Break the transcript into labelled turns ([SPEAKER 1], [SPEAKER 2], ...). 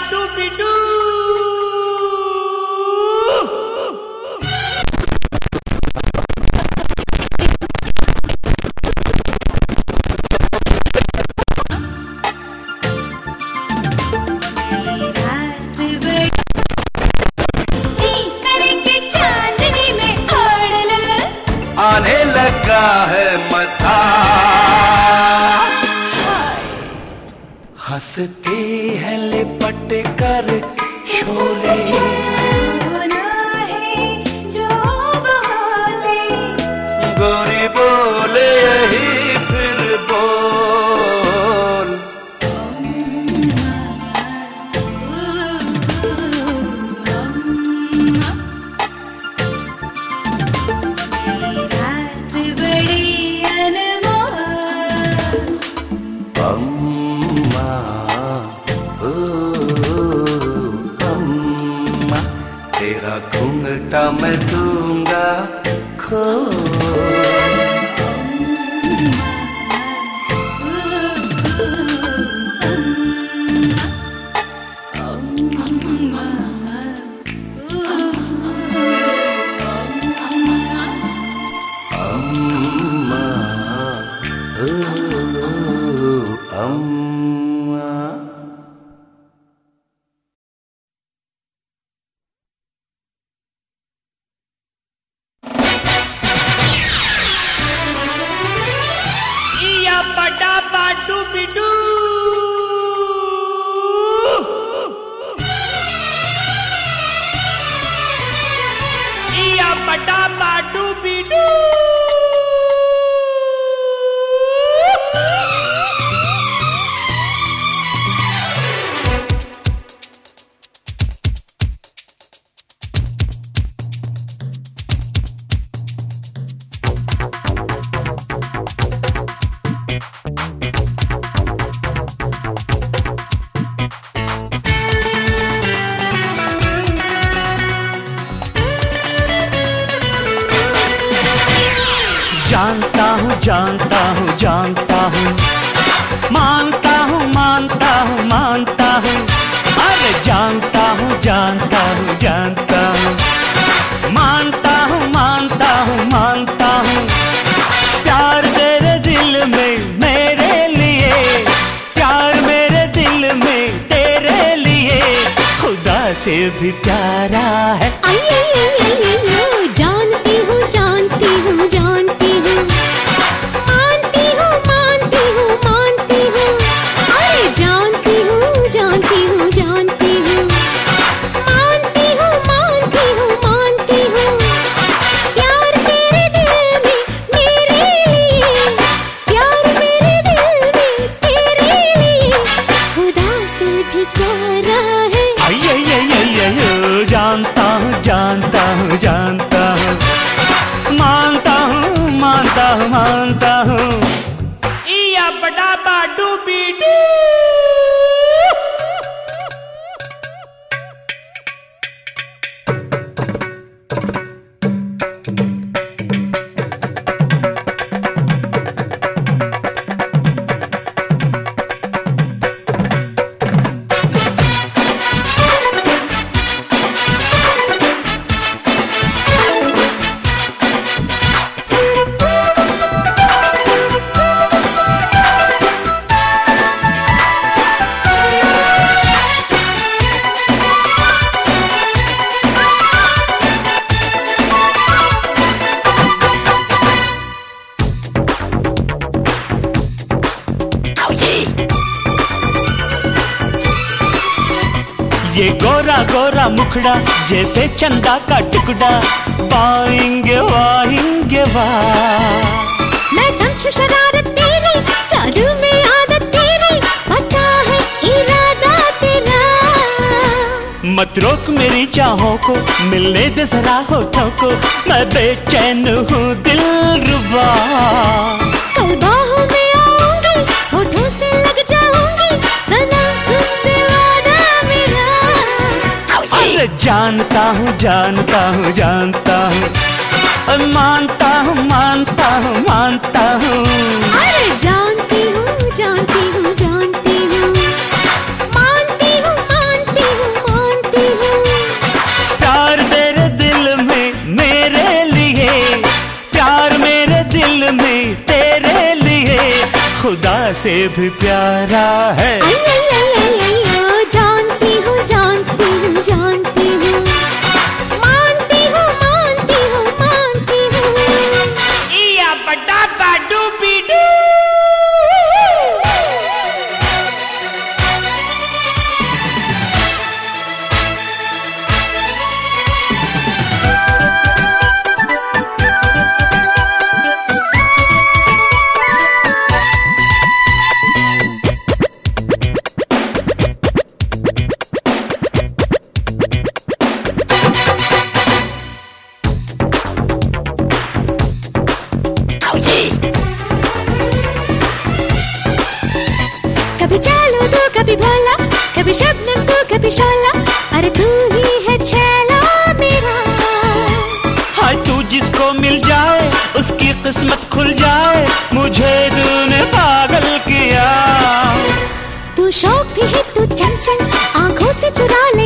[SPEAKER 1] डूबी-डू।
[SPEAKER 2] आने लगा है मजा, हंसती है लिपट कर शोले, गोरी बोले यही फिर बोल। अम्मा ओ अम्मा, तेरा घूंघटा मैं दूंगा खोल।
[SPEAKER 1] डूबी-डू। डूबी-डू।
[SPEAKER 3] जानता हूँ जानता हूँ जानता हूँ, मानता हूँ मानता हूँ मानता हूँ, अरे जानता हूँ जानता हूँ जानता हूँ, मानता हूँ मानता हूँ मानता हूँ, प्यार तेरे दिल में मेरे लिए, प्यार मेरे दिल में तेरे लिए, खुदा से भी प्यारा है।
[SPEAKER 4] जानती हूँ जानती हूँ जानती हूँ, मानती हूँ मानती हूँ मानती हूँ, अरे जानती हूँ जानती हूँ जानती हूँ, मानती हूँ मानती हूँ मानती हूँ, प्यार तेरे दिल में मेरे लिए, प्यार मेरे दिल में तेरे लिए, खुदा से भी प्यारा है।
[SPEAKER 3] जानता हूँ जानता हूँ जानता हूँ, मानता हूँ मानता हूँ मानता हूँ।
[SPEAKER 1] या बड़ा डूबी-डू।
[SPEAKER 3] ये गोरा गोरा मुखड़ा जैसे चंदा का टुकड़ा, पाएंगे वाहेंगे वाह।
[SPEAKER 4] मैं समझू शरारत तेरी, जादू में आदत तेरी, पता है इरादा तेरा।
[SPEAKER 3] मत रोक मेरी चाहों को, मिलने दे जरा होठों को, मैं बेचैन हूँ दिलरुबा।
[SPEAKER 4] कल बाहों में आऊंगी, होठों से लग जाऊंगी, सनम तुमसे वादा मेरा।
[SPEAKER 3] अरे जानता हूँ जानता हूँ जानता हूँ, मानता हूँ मानता हूँ मानता हूँ।
[SPEAKER 4] अरे जानती हूँ जानती हूँ जानती हूँ, मानती हूँ मानती
[SPEAKER 3] तेरे लिए खुदा से भी प्यारा है।
[SPEAKER 4] जानती हूँ जानती हूँ जानती हूँ, मानती हूँ मानती हूँ मानती हूँ।
[SPEAKER 1] या बड़ा बाडू बीडू।
[SPEAKER 4] कभी चालू तू कभी भोला, कभी शबनम तू कभी शोला, अरे तू ही है छैला मेरा।
[SPEAKER 3] हाय तू जिसको मिल जाए उसकी किस्मत खुल जाए, मुझे तूने पागल किया।
[SPEAKER 4] तू शौक भी है तू चंचल, आंखों से चुरा ले